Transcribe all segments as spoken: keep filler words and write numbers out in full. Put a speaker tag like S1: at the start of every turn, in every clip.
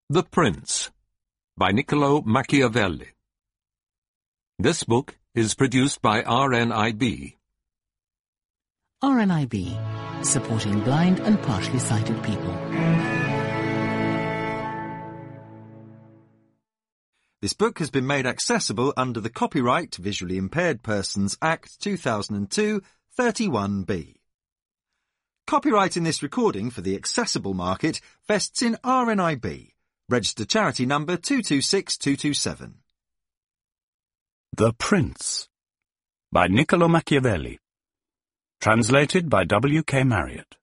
S1: The Prince by Niccolo Machiavelli. This book is produced by R N I B.
S2: R N I B, supporting blind and partially sighted people.
S3: This book has been made accessible under the Copyright to Visually Impaired Persons Act two thousand two, thirty-one B. Copyright in this recording for the accessible market vests in R N I B, registered charity number two two six two two seven.
S4: The Prince by Niccolo Machiavelli. Translated by W K Marriott.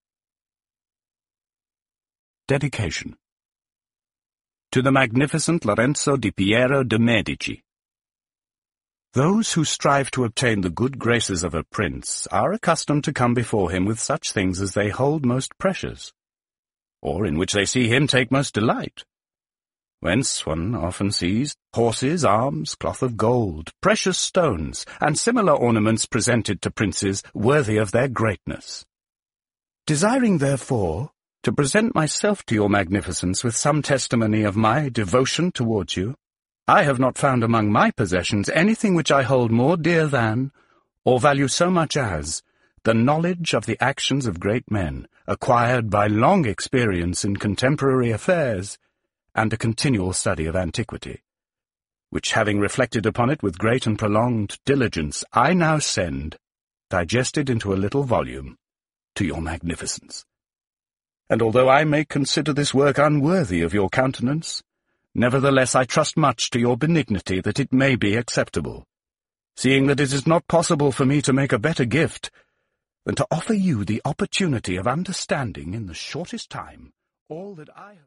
S4: Dedication. To the magnificent Lorenzo di Piero de' Medici. Those who strive to obtain the good graces of a prince are accustomed to come before him with such things as they hold most precious, or in which they see him take most delight. Whence one often sees horses, arms, cloth of gold, precious stones, and similar ornaments presented to princes worthy of their greatness. Desiring, therefore, to present myself to your magnificence with some testimony of my devotion towards you, I have not found among my possessions anything which I hold more dear than, or value so much as, the knowledge of the actions of great men, acquired by long experience in contemporary affairs, and a continual study of antiquity, which, having reflected upon it with great and prolonged diligence, I now send, digested into a little volume, to your magnificence. And although I may consider this work unworthy of your countenance, nevertheless I trust much to your benignity that it may be acceptable, seeing that it is not possible for me to make a better gift than to offer you the opportunity of understanding in the shortest time all that I have